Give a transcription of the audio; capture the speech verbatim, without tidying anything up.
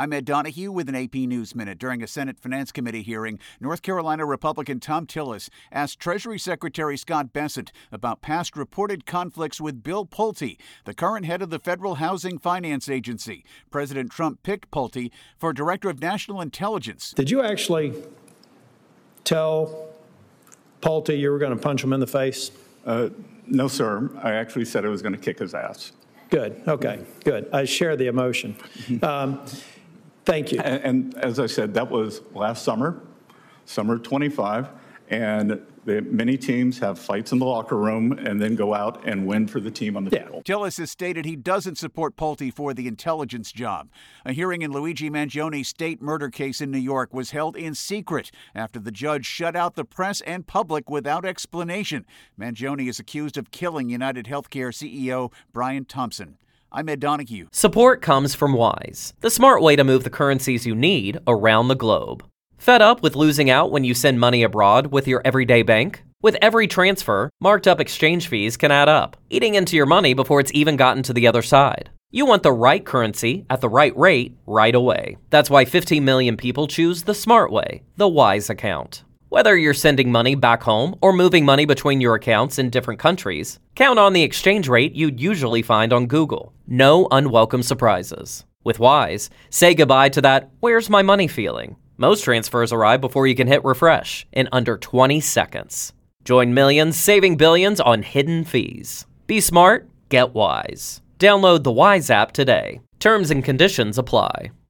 I'm Ed Donahue with an A P News Minute. During a Senate Finance Committee hearing, North Carolina Republican Thom Tillis asked Treasury Secretary Scott Bessent about past reported conflicts with Bill Pulte, the current head of the Federal Housing Finance Agency. President Trump picked Pulte for Director of National Intelligence. Did you actually tell Pulte you were going to punch him in the face? Uh, no, sir. I actually said I was going to kick his ass. Good. Okay. Good. I share the emotion. Um, thank you. And, and as I said, that was last summer, summer twenty-five, and the, many teams have fights in the locker room and then go out and win for the team on the yeah. field. Tillis has stated he doesn't support Pulte for the intelligence job. A hearing in Luigi Mangioni's state murder case in New York was held in secret after the judge shut out the press and public without explanation. Mangioni is accused of killing United Healthcare C E O Brian Thompson. I'm Ed Donahue. Support comes from Wise, the smart way to move the currencies you need around the globe. Fed up with losing out when you send money abroad with your everyday bank? With every transfer, marked up exchange fees can add up, eating into your money before it's even gotten to the other side. You want the right currency at the right rate right away. That's why fifteen million people choose the smart way, the Wise account. Whether you're sending money back home or moving money between your accounts in different countries, count on the exchange rate you'd usually find on Google. No unwelcome surprises. With Wise, say goodbye to that "where's my money" feeling. Most transfers arrive before you can hit refresh in under twenty seconds. Join millions saving billions on hidden fees. Be smart, get Wise. Download the Wise app today. Terms and conditions apply.